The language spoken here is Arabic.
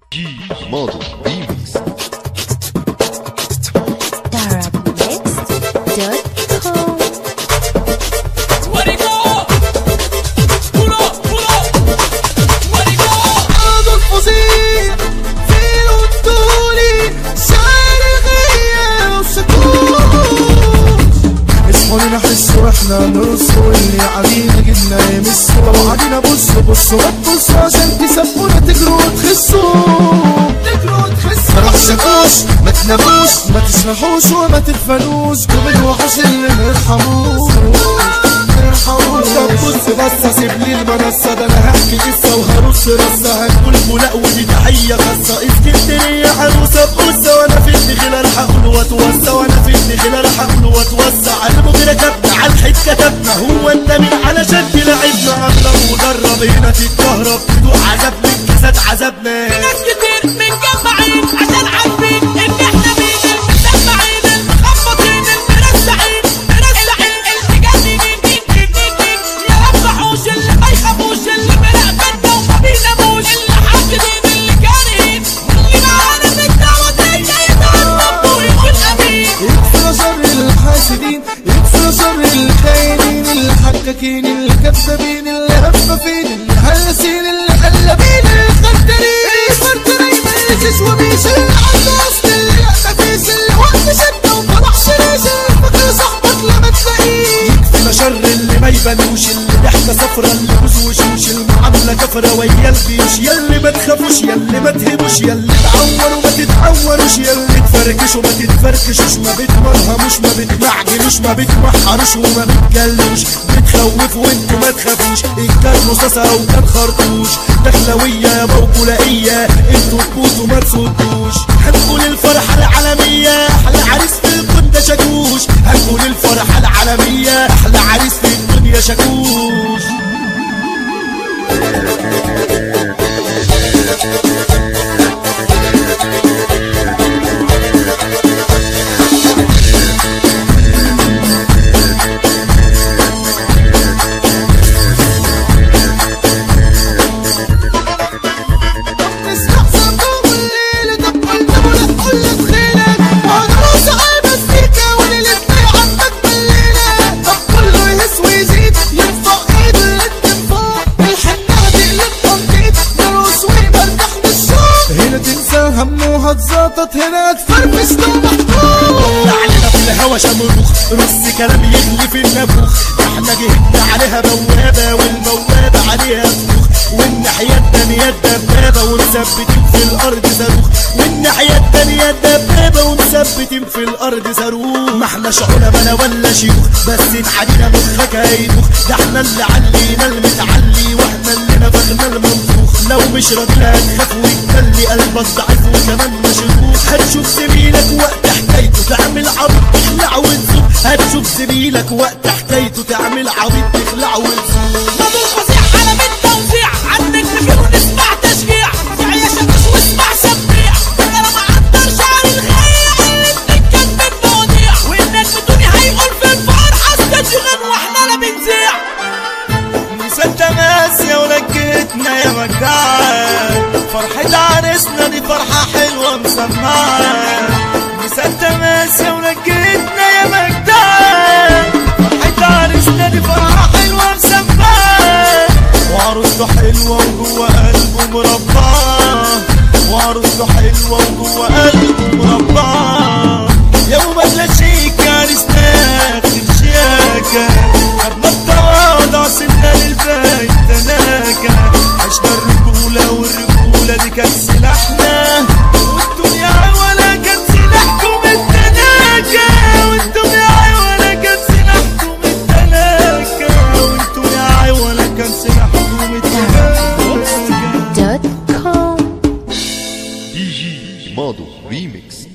G Model Remix. واحنا نرص واللي علينا جبنا يمسوا لو علينا بصوا ما تبصوا عشان تسبونا تجروا تخسوا ما تحشقوش ما تناموش ما تسرحوش وما تدفنوش جوب الوحش اللي مرحموش طب بص بس سيب لي المنصة ده انا هحكي قصة وهرص رصة هنقول بولاق ودي تحية خاصة اسكندرية عروسة بقصة وانا في الدخيل الحقل واتوسع وانا في الدخيل الحقل واتوسع على المغرى كتبنا على الحيط كتبنا هو انت مين علشان تلعبنا الله وجرب هنا تتكهرب تدوق عذاب من كاسات عذابنا ناس كتير متجمعين عشان عارفين ان احنا مين المسمعين المخبطين المرزعين المجننين يا ربحوش اللي ما يخافوش اللي مراقبنا وما بيناموش اللي حاقدين اللي كارهين واللي معانا في الدعوة دي يتعصب ويقول امين. يكفر شر الحاسدين يكفر شر الخاينين الحكاكين الكذابين الهفافين الهلسين القلابين الخدرين ميزش وبيش العدوس اللي يقفيش الوقت شدة وطلع شريش فكر صاحبك لما تلاقيه. يكفي شر اللي ما يبانوش اللي ضحكة صفرا اللي وشوش المعاملة كفرة ويا البيوش ياللي ما تخافوش ياللي ما تهبوش ياللي تعوروا ما تتعوروش ياللي تفركشوا ما تتفركشوش ما بتمرهموش ما بتمعجنوش ما بتمحروش وما بتجلوش بتخوفوا وانتوا ما تخافوش ان كان رصاصة او كان خرطوش دخلوية يا بوكولائية انتوا تبوظوا ما تصدوش. هنقول الفرحة العالمية احلى عريس في الكون ده شاكوش هنقول الفرحة العالمية احلى عريس في الدنيا شاكوش. هموها اتزاطت هنا تفرفش ومحطوط علينا في الهوا شمروخ رص كلام يغلي في النافوخ احنا جهدنا عليها بوابة والبوابة عليها فوخ والناحية التانية الدبابة ومثبتين في الارض صاروخ والناحية التانية الدبابة ومثبتين في الارض صاروخ. ما احنا علماء ولا شيوخ بس اتعدينا مخك هيدوخ ده احنا اللي علينا المتعلي واحنا اللي نفخنا المنفوخ لو مش راجل هتخاف ويتكلي قلبك ضعيف وكمان مشغوخ هتشوف زميلك وقت حكايته تعمل عبيط تخلع وتزوق هتشوف زميلك وقت حكايته تعمل عبيط تخلع وتزوق. موضوع فظيع على بالتوزيع عنك نفكر ونسمع تشجيع يا شمس واسمع سبيع انا ما اقدرش على الخيع اللي بتتكلم مواضيع وانك بدوني هيقول في الفرحة استشغل واحنا لا بنذيع. مسدة ماسية ولكتنا يا مجدعان فرحة عريسنا دي فرحة حلوة مسمعة مسدة ماسية ولكتنا يا مجدعان فرحة عريسنا دي فرحة حلوة مسمعة وعروسته حلوة وجوه قلبه مربعة وعروسته حلوة وجوه قلبه مربعة يوم بدلة شيك عريسنا شياكة قبل التواضع سنة للبيت تناكة عشنا الرجولة والرجولة دي كانت سلاحنا والدنيا عوالة كانت سلاحكم التناكة والدنيا عوالة كانت سلاحكم التناكة والدنيا عوالة كانت سلاحكم التناكة. DG Model Remix.